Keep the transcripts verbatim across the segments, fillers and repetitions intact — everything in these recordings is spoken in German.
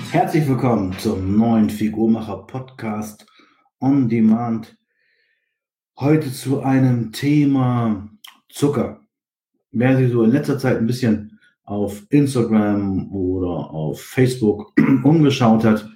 Herzlich willkommen zum neuen Figurmacher-Podcast on Demand. Heute zu einem Thema Zucker. Wer sich so in letzter Zeit ein bisschen auf Instagram oder auf Facebook umgeschaut hat,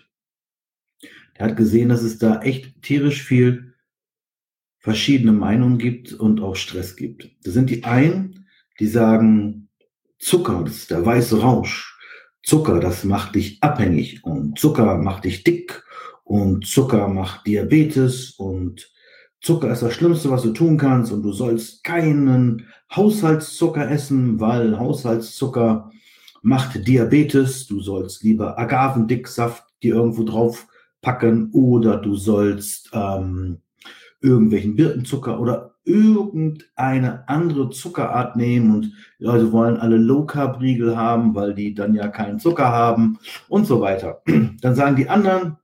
der hat gesehen, dass es da echt tierisch viel verschiedene Meinungen gibt und auch Stress gibt. Das sind die einen, die sagen, Zucker, das ist der weiße Rausch. Zucker, das macht dich abhängig und Zucker macht dich dick und Zucker macht Diabetes und Zucker ist das Schlimmste, was du tun kannst und du sollst keinen Haushaltszucker essen, weil Haushaltszucker macht Diabetes. Du sollst lieber Agavendicksaft dir irgendwo drauf packen oder du sollst ähm, irgendwelchen Birkenzucker oder irgendeine andere Zuckerart nehmen und die Leute wollen alle Low-Carb-Riegel haben, weil die dann ja keinen Zucker haben und so weiter. Dann sagen die anderen,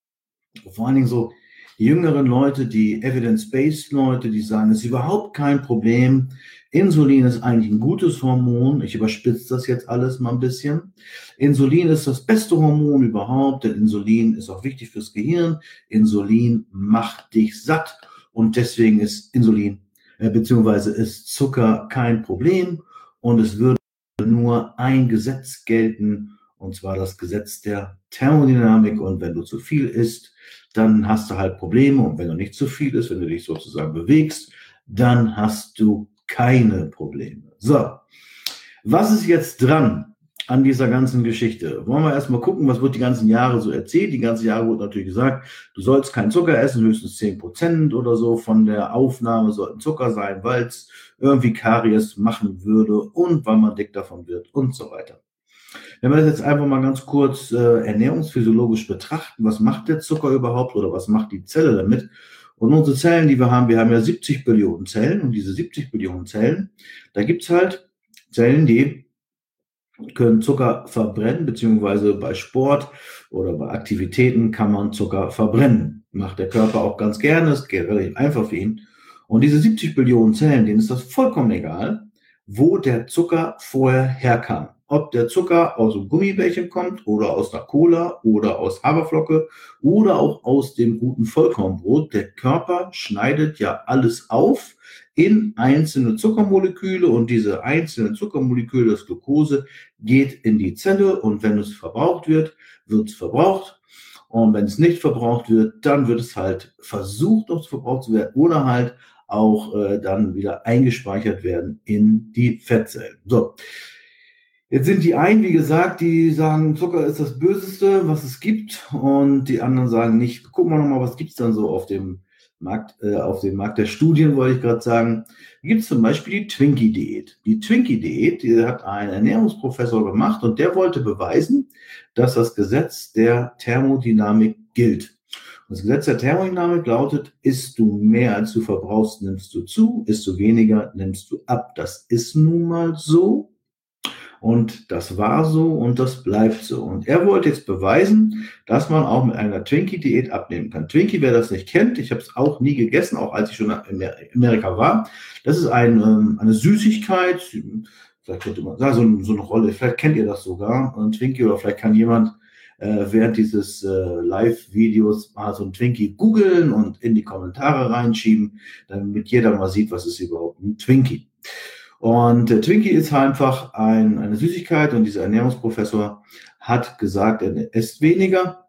vor allen Dingen so die jüngeren Leute, die Evidence-Based Leute, die sagen, es ist überhaupt kein Problem. Insulin ist eigentlich ein gutes Hormon. Ich überspitze das jetzt alles mal ein bisschen. Insulin ist das beste Hormon überhaupt, denn Insulin ist auch wichtig fürs Gehirn. Insulin macht dich satt und deswegen ist Insulin äh, beziehungsweise ist Zucker kein Problem und es würde nur ein Gesetz gelten, und zwar das Gesetz der Thermodynamik. Und wenn du zu viel isst, dann hast du halt Probleme. Und wenn du nicht zu viel isst, wenn du dich sozusagen bewegst, dann hast du keine Probleme. So, was ist jetzt dran an dieser ganzen Geschichte? Wollen wir erstmal gucken, was wird die ganzen Jahre so erzählt? Die ganzen Jahre wurde natürlich gesagt, du sollst keinen Zucker essen, höchstens zehn Prozent oder so von der Aufnahme sollten Zucker sein, weil es irgendwie Karies machen würde und weil man dick davon wird und so weiter. Wenn wir das jetzt einfach mal ganz kurz äh, ernährungsphysiologisch betrachten, was macht der Zucker überhaupt oder was macht die Zelle damit? Und unsere Zellen, die wir haben, wir haben ja siebzig Billionen Zellen und diese siebzig Billionen Zellen, da gibt es halt Zellen, die können Zucker verbrennen, beziehungsweise bei Sport oder bei Aktivitäten kann man Zucker verbrennen. Macht der Körper auch ganz gerne, es geht relativ einfach für ihn. Und diese siebzig Billionen Zellen, denen ist das vollkommen egal, wo der Zucker vorher herkam. Ob der Zucker aus einem Gummibärchen kommt oder aus einer Cola oder aus Haferflocke oder auch aus dem guten Vollkornbrot. Der Körper schneidet ja alles auf in einzelne Zuckermoleküle und diese einzelnen Zuckermoleküle, das Glucose, geht in die Zelle und wenn es verbraucht wird, wird es verbraucht. Und wenn es nicht verbraucht wird, dann wird es halt versucht, noch verbraucht zu werden oder halt auch äh, dann wieder eingespeichert werden in die Fettzellen. So. Jetzt sind die einen, wie gesagt, die sagen, Zucker ist das Böseste, was es gibt. Und die anderen sagen nicht, gucken wir nochmal, was gibt es dann so auf dem Markt, äh, auf dem Markt der Studien, wollte ich gerade sagen. Da gibt es zum Beispiel die Twinkie-Diät. Die Twinkie-Diät, die hat ein Ernährungsprofessor gemacht und der wollte beweisen, dass das Gesetz der Thermodynamik gilt. Das Gesetz der Thermodynamik lautet, isst du mehr als du verbrauchst, nimmst du zu, isst du weniger, nimmst du ab. Das ist nun mal so. Und das war so und das bleibt so. Und er wollte jetzt beweisen, dass man auch mit einer Twinkie-Diät abnehmen kann. Twinkie, wer das nicht kennt, ich habe es auch nie gegessen, auch als ich schon in Amerika war. Das ist ein, eine Süßigkeit, vielleicht könnte man sagen, so, so eine Rolle, vielleicht kennt ihr das sogar, ein Twinkie, oder vielleicht kann jemand äh, während dieses äh, Live-Videos mal so ein Twinkie googeln und in die Kommentare reinschieben, damit jeder mal sieht, was ist überhaupt ein Twinkie. Und der Twinkie ist einfach ein, eine Süßigkeit und dieser Ernährungsprofessor hat gesagt, er isst weniger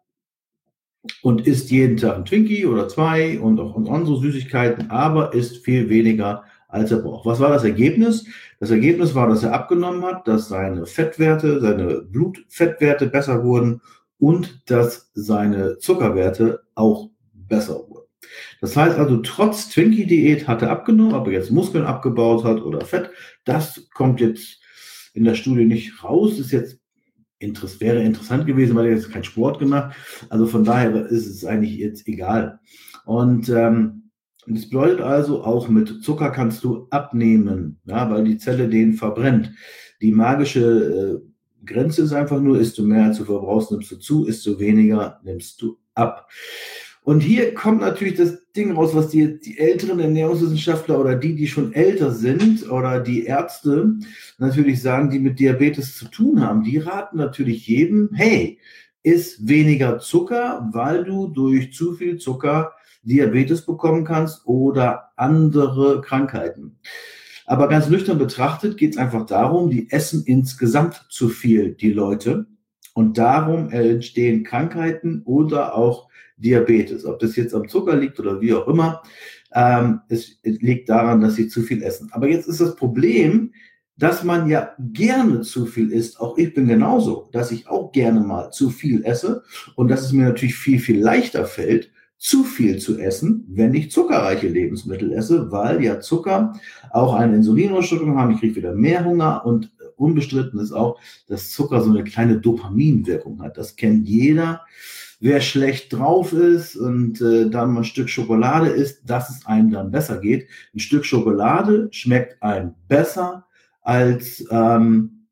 und isst jeden Tag ein Twinkie oder zwei und auch andere Süßigkeiten, aber isst viel weniger, als er braucht. Was war das Ergebnis? Das Ergebnis war, dass er abgenommen hat, dass seine Fettwerte, seine Blutfettwerte besser wurden und dass seine Zuckerwerte auch besser wurden. Das heißt also, trotz Twinkie-Diät hat er abgenommen, ob er jetzt Muskeln abgebaut hat oder Fett, das kommt jetzt in der Studie nicht raus. Ist jetzt interess- wäre interessant gewesen, weil er jetzt keinen Sport gemacht. Also von daher ist es eigentlich jetzt egal. Und ähm, das bedeutet also, auch mit Zucker kannst du abnehmen, ja, weil die Zelle den verbrennt. Die magische äh, Grenze ist einfach nur, isst du mehr als du verbrauchst, nimmst du zu, isst du weniger, nimmst du ab. Und hier kommt natürlich das Ding raus, was die, die älteren Ernährungswissenschaftler oder die, die schon älter sind oder die Ärzte natürlich sagen, die mit Diabetes zu tun haben. Die raten natürlich jedem, hey, Iss weniger Zucker, weil du durch zu viel Zucker Diabetes bekommen kannst oder andere Krankheiten. Aber ganz nüchtern betrachtet geht es einfach darum, die essen insgesamt zu viel, die Leute. Und darum entstehen Krankheiten oder auch Diabetes. Ob das jetzt am Zucker liegt oder wie auch immer, ähm, es, es liegt daran, dass sie zu viel essen. Aber jetzt ist das Problem, dass man ja gerne zu viel isst. Auch ich bin genauso, dass ich auch gerne mal zu viel esse und dass es mir natürlich viel, viel leichter fällt, zu viel zu essen, wenn ich zuckerreiche Lebensmittel esse, weil ja Zucker auch eine Insulinausschüttung haben. Ich kriege wieder mehr Hunger und unbestritten ist auch, dass Zucker so eine kleine Dopaminwirkung hat. Das kennt jeder. Wer schlecht drauf ist und äh, dann mal ein Stück Schokolade isst, dass es einem dann besser geht. Ein Stück Schokolade schmeckt einem besser als ähm,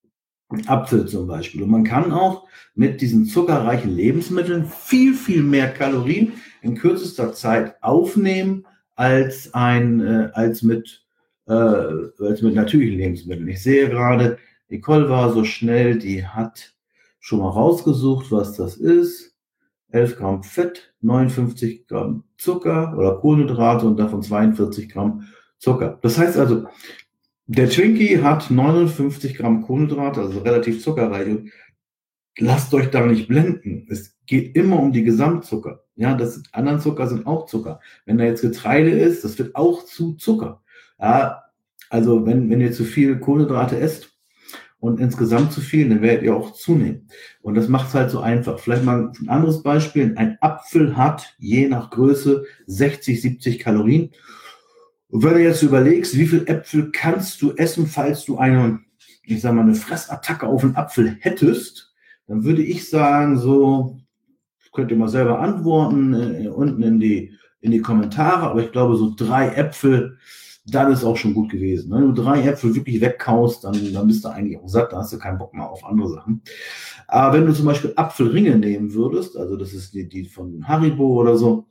Apfel zum Beispiel. Und man kann auch mit diesen zuckerreichen Lebensmitteln viel, viel mehr Kalorien in kürzester Zeit aufnehmen als, ein, äh, als, mit, äh, als mit natürlichen Lebensmitteln. Ich sehe gerade, Nicole war so schnell, die hat schon mal rausgesucht, was das ist. elf Gramm Fett, neunundfünfzig Gramm Zucker oder Kohlenhydrate und davon zweiundvierzig Gramm Zucker. Das heißt also, der Twinkie hat neunundfünfzig Gramm Kohlenhydrate, also relativ zuckerreich. Lasst euch da nicht blenden. Es geht immer um die Gesamtzucker. Ja, das anderen Zucker sind auch Zucker. Wenn da jetzt Getreide ist, das wird auch zu Zucker. Ja, also wenn, wenn ihr zu viel Kohlenhydrate esst und insgesamt zu viel, dann werdet ihr auch zunehmen. Und das macht es halt so einfach. Vielleicht mal ein anderes Beispiel. Ein Apfel hat je nach Größe sechzig, siebzig Kalorien. Und wenn du jetzt überlegst, wie viel Äpfel kannst du essen, falls du eine, ich sag mal, eine Fressattacke auf einen Apfel hättest, dann würde ich sagen, so, könnt ihr mal selber antworten, äh, unten in die, in die Kommentare, aber ich glaube, so drei Äpfel, dann ist auch schon gut gewesen. Wenn du drei Äpfel wirklich wegkaust, dann, dann bist du eigentlich auch satt, dann hast du keinen Bock mehr auf andere Sachen. Aber wenn du zum Beispiel Apfelringe nehmen würdest, also das ist die, die von Haribo oder so,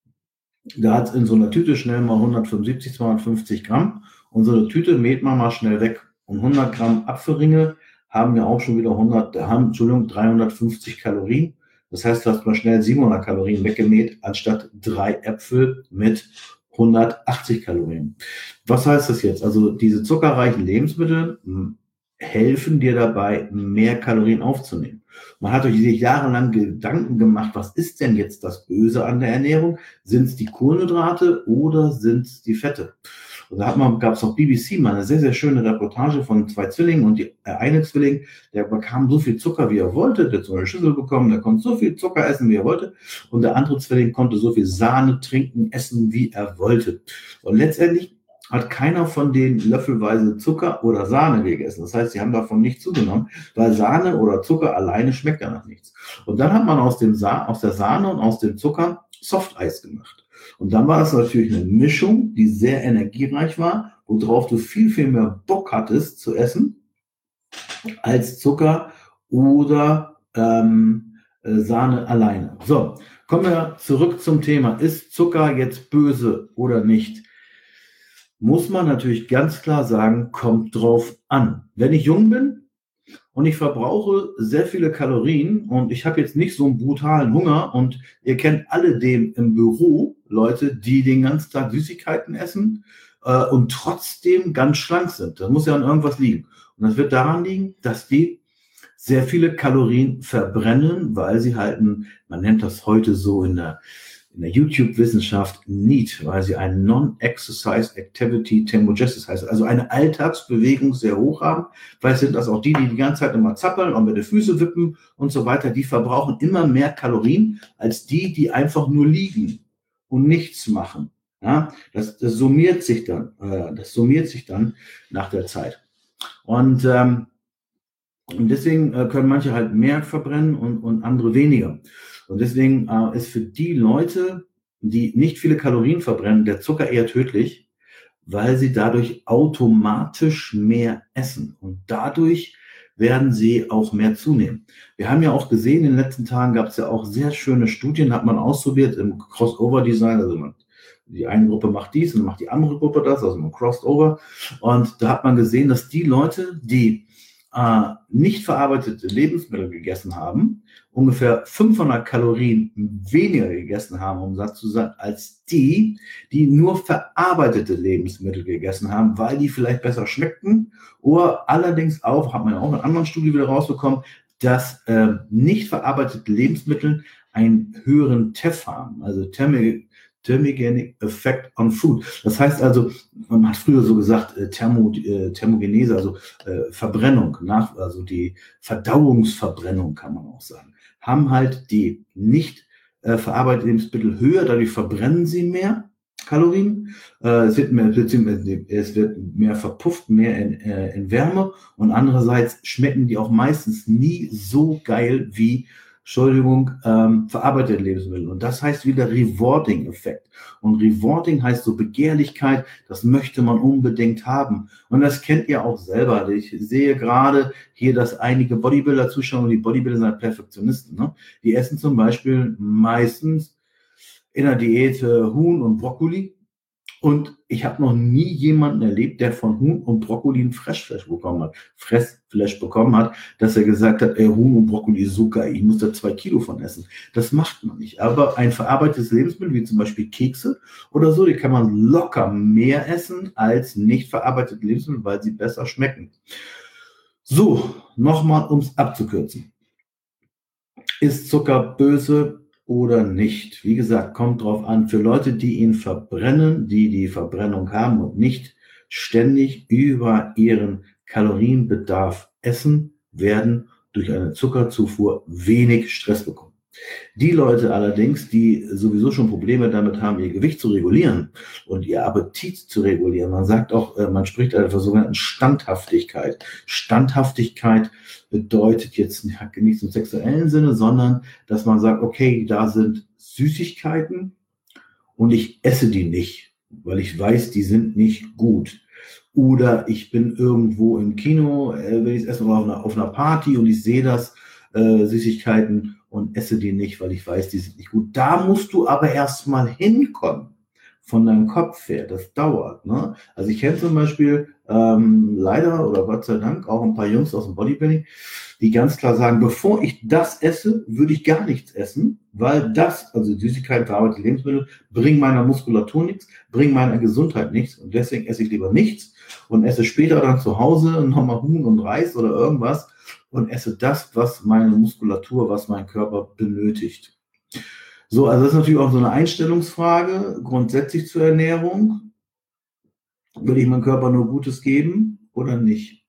da hat es in so einer Tüte schnell mal hundertfünfundsiebzig, zweihundertfünfzig Gramm und so eine Tüte mäht man mal schnell weg. Und hundert Gramm Apfelringe haben ja auch schon wieder hundert, haben, Entschuldigung, dreihundertfünfzig Kalorien. Das heißt, du hast mal schnell siebenhundert Kalorien weggemäht, anstatt drei Äpfel mit hundertachtzig Kalorien. Was heißt das jetzt? Also diese zuckerreichen Lebensmittel helfen dir dabei, mehr Kalorien aufzunehmen. Man hat sich jahrelang Gedanken gemacht, was ist denn jetzt das Böse an der Ernährung? Sind es die Kohlenhydrate oder sind es die Fette? Und da gab es auf B B C mal eine sehr, sehr schöne Reportage von zwei Zwillingen und die, der eine Zwilling, der bekam so viel Zucker, wie er wollte, der hat so eine Schüssel bekommen, der konnte so viel Zucker essen, wie er wollte und der andere Zwilling konnte so viel Sahne trinken, essen, wie er wollte. Und letztendlich hat keiner von denen löffelweise Zucker oder Sahne gegessen. Das heißt, sie haben davon nicht zugenommen, weil Sahne oder Zucker alleine schmeckt danach nichts. Und dann hat man aus, dem Sa- aus der Sahne und aus dem Zucker Softeis gemacht. Und dann war es natürlich eine Mischung, die sehr energiereich war, worauf du viel, viel mehr Bock hattest zu essen, als Zucker oder ähm, Sahne alleine. So, kommen wir zurück zum Thema. Ist Zucker jetzt böse oder nicht? Muss man natürlich ganz klar sagen, kommt drauf an. Wenn ich jung bin und ich verbrauche sehr viele Kalorien und ich habe jetzt nicht so einen brutalen Hunger und ihr kennt alle den im Büro, Leute, die den ganzen Tag Süßigkeiten essen äh, und trotzdem ganz schlank sind. Das muss ja an irgendwas liegen. Und das wird daran liegen, dass die sehr viele Kalorien verbrennen, weil sie halt, ein, man nennt das heute so in der in der YouTube-Wissenschaft N E A T, weil sie einen Non-Exercise Activity Thermogenesis heißt, also eine Alltagsbewegung sehr hoch haben. Vielleicht sind das auch die, die die ganze Zeit immer zappeln und mit den Füßen wippen und so weiter. Die verbrauchen immer mehr Kalorien als die, die einfach nur liegen und nichts machen. Ja, das, das summiert sich dann, äh, das summiert sich dann nach der Zeit. Und, ähm, und deswegen äh, können manche halt mehr verbrennen und, und andere weniger. Und deswegen äh, ist für die Leute, die nicht viele Kalorien verbrennen, der Zucker eher tödlich, weil sie dadurch automatisch mehr essen. Und dadurch werden sie auch mehr zunehmen. Wir haben ja auch gesehen, in den letzten Tagen gab es ja auch sehr schöne Studien, hat man ausprobiert im Crossover-Design. Also man, die eine Gruppe macht dies und macht die andere Gruppe das, also man Crossover. Und da hat man gesehen, dass die Leute, die äh, nicht verarbeitete Lebensmittel gegessen haben, ungefähr fünfhundert Kalorien weniger gegessen haben, um satt zu sein, als die, die nur verarbeitete Lebensmittel gegessen haben, weil die vielleicht besser schmeckten. Oder allerdings auch, hat man ja auch in einer anderen Studie wieder rausbekommen, dass äh, nicht verarbeitete Lebensmittel einen höheren T E F haben, also Thermi Thermogenic Effect on Food. Das heißt also, man hat früher so gesagt, äh, Thermo, äh, Thermogenese, also äh, Verbrennung, nach, also die Verdauungsverbrennung kann man auch sagen, haben halt die nicht äh, verarbeiteten Lebensmittel höher, dadurch verbrennen sie mehr Kalorien, äh, es, wird mehr, es wird mehr verpufft, mehr in, äh, in Wärme und andererseits schmecken die auch meistens nie so geil wie Entschuldigung, ähm, verarbeitete Lebensmittel. Und das heißt wieder Rewarding-Effekt. Und Rewarding heißt so Begehrlichkeit, das möchte man unbedingt haben. Und das kennt ihr auch selber. Ich sehe gerade hier, dass einige Bodybuilder zuschauen und die Bodybuilder sind Perfektionisten. Ne? Die essen zum Beispiel meistens in der Diät äh, Huhn und Brokkoli. Und ich habe noch nie jemanden erlebt, der von Huhn und Brokkoli ein Fressfleisch bekommen hat, Fressfleisch bekommen hat, dass er gesagt hat, ey, Huhn und Brokkoli ist so geil, ich muss da zwei Kilo von essen. Das macht man nicht. Aber ein verarbeitetes Lebensmittel, wie zum Beispiel Kekse oder so, die kann man locker mehr essen als nicht verarbeitete Lebensmittel, weil sie besser schmecken. So, nochmal, um es abzukürzen. Ist Zucker böse oder nicht? Wie gesagt, kommt drauf an. Für Leute, die ihn verbrennen, die die Verbrennung haben und nicht ständig über ihren Kalorienbedarf essen, werden durch eine Zuckerzufuhr wenig Stress bekommen. Die Leute allerdings, die sowieso schon Probleme damit haben, ihr Gewicht zu regulieren und ihr Appetit zu regulieren, man sagt auch, man spricht also von sogenannten Standhaftigkeit. Standhaftigkeit bedeutet jetzt nicht im sexuellen Sinne, sondern dass man sagt, okay, da sind Süßigkeiten und ich esse die nicht, weil ich weiß, die sind nicht gut. Oder ich bin irgendwo im Kino, äh, will ich es essen, oder auf einer, auf einer Party und ich sehe das, äh, Süßigkeiten, und esse die nicht, weil ich weiß, die sind nicht gut. Da musst du aber erstmal hinkommen, von deinem Kopf her. Das dauert. Ne? Also ich kenne zum Beispiel ähm, leider oder Gott sei Dank auch ein paar Jungs aus dem Bodybuilding, die ganz klar sagen, bevor ich das esse, würde ich gar nichts essen, weil das, also Süßigkeiten, verarbeitete Lebensmittel, bringen meiner Muskulatur nichts, bringen meiner Gesundheit nichts und deswegen esse ich lieber nichts und esse später dann zu Hause nochmal Huhn und Reis oder irgendwas und esse das, was meine Muskulatur, was mein Körper benötigt. So, also das ist natürlich auch so eine Einstellungsfrage, grundsätzlich zur Ernährung. Will ich meinem Körper nur Gutes geben oder nicht?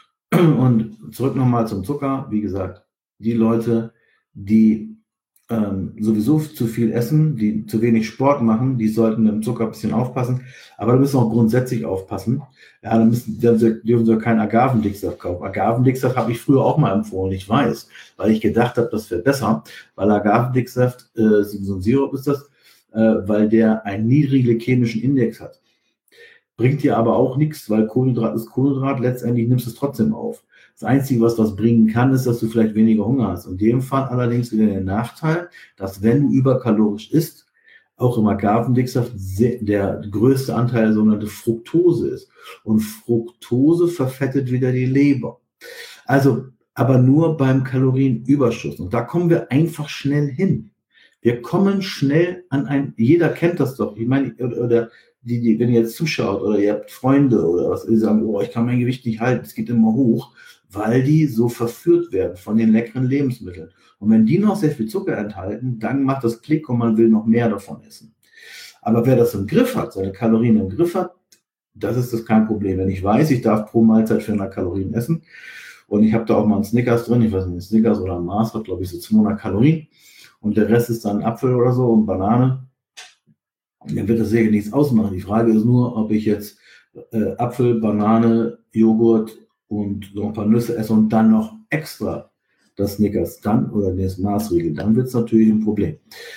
Und zurück nochmal zum Zucker. Wie gesagt, die Leute, die ähm, sowieso zu viel essen, die zu wenig Sport machen, die sollten mit dem Zucker ein bisschen aufpassen. Aber da müssen auch grundsätzlich aufpassen. Ja, da müssen, dürfen sie keinen Agavendicksaft kaufen. Agavendicksaft habe ich früher auch mal empfohlen, ich weiß, weil ich gedacht habe, das wäre besser, weil Agavendicksaft, äh, so ein Sirup ist das, äh, weil der einen niedrigen glykämischen Index hat. Bringt dir aber auch nichts, weil Kohlenhydrat ist Kohlenhydrat, letztendlich nimmst du es trotzdem auf. Das Einzige, was das bringen kann, ist, dass du vielleicht weniger Hunger hast. In dem Fall allerdings wieder der Nachteil, dass wenn du überkalorisch isst, auch im Agavendicksaft der größte Anteil der sogenannte Fructose ist. Und Fructose verfettet wieder die Leber. Also, aber nur beim Kalorienüberschuss. Und da kommen wir einfach schnell hin. Wir kommen schnell an ein, jeder kennt das doch. Ich meine, oder die, die, wenn ihr jetzt zuschaut oder ihr habt Freunde oder was, die sagen, oh, ich kann mein Gewicht nicht halten, es geht immer hoch, weil die so verführt werden von den leckeren Lebensmitteln. Und wenn die noch sehr viel Zucker enthalten, dann macht das Klick und man will noch mehr davon essen. Aber wer das im Griff hat, seine Kalorien im Griff hat, das ist das kein Problem. Wenn ich weiß, ich darf pro Mahlzeit vierhundert Kalorien essen und ich habe da auch mal einen Snickers drin, ich weiß nicht, ein Snickers oder ein Mars hat, glaube ich, so zweihundert Kalorien und der Rest ist dann Apfel oder so und Banane, dann wird das sicher nichts ausmachen. Die Frage ist nur, ob ich jetzt äh, Apfel, Banane, Joghurt und so ein paar Nüsse esse und dann noch extra das Snickers dann oder das Maßriegel, dann wird es natürlich ein Problem.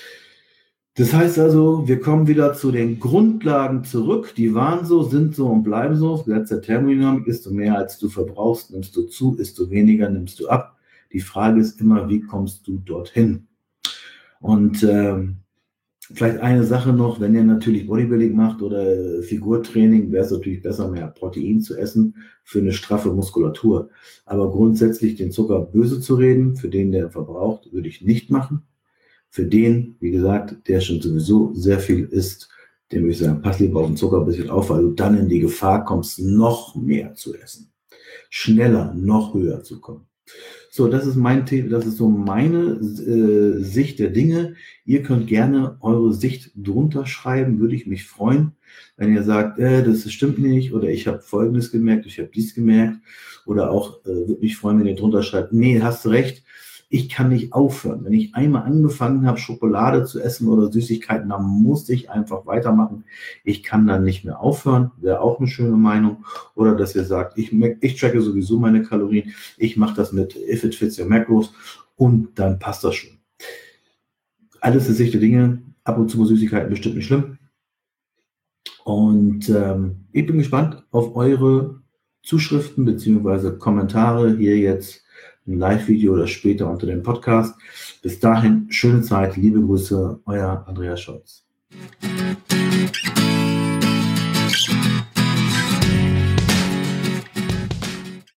Das heißt also, wir kommen wieder zu den Grundlagen zurück. Die waren so, sind so und bleiben so. Das Gesetz der Thermodynamik, isst du mehr als du verbrauchst, nimmst du zu, isst du weniger, nimmst du ab. Die Frage ist immer, wie kommst du dorthin? Und ähm, Vielleicht eine Sache noch, wenn ihr natürlich Bodybuilding macht oder Figurtraining, wäre es natürlich besser, mehr Protein zu essen für eine straffe Muskulatur. Aber grundsätzlich den Zucker böse zu reden, für den, der verbraucht, würde ich nicht machen. Für den, wie gesagt, der schon sowieso sehr viel isst, dem würde ich sagen, pass lieber auf den Zucker ein bisschen auf, weil du dann in die Gefahr kommst, noch mehr zu essen. Schneller, noch höher zu kommen. So, das ist mein Thema, das ist so meine äh, Sicht der Dinge. Ihr könnt gerne eure Sicht drunter schreiben, würde ich mich freuen, wenn ihr sagt, äh, das stimmt nicht oder ich habe Folgendes gemerkt, ich habe dies gemerkt oder auch äh, würde mich freuen, wenn ihr drunter schreibt, nee, hast du recht, ich kann nicht aufhören. Wenn ich einmal angefangen habe, Schokolade zu essen oder Süßigkeiten, dann muss ich einfach weitermachen. Ich kann dann nicht mehr aufhören, wäre auch eine schöne Meinung. Oder dass ihr sagt, ich, ich tracke sowieso meine Kalorien, ich mache das mit If It Fits Your Macros und dann passt das schon. Alles ist Sicht der Dinge, ab und zu Süßigkeiten bestimmt nicht schlimm. Und ähm, ich bin gespannt auf eure Zuschriften bzw. Kommentare hier jetzt ein Live-Video oder später unter dem Podcast. Bis dahin, schöne Zeit, liebe Grüße, euer Andreas Scholz.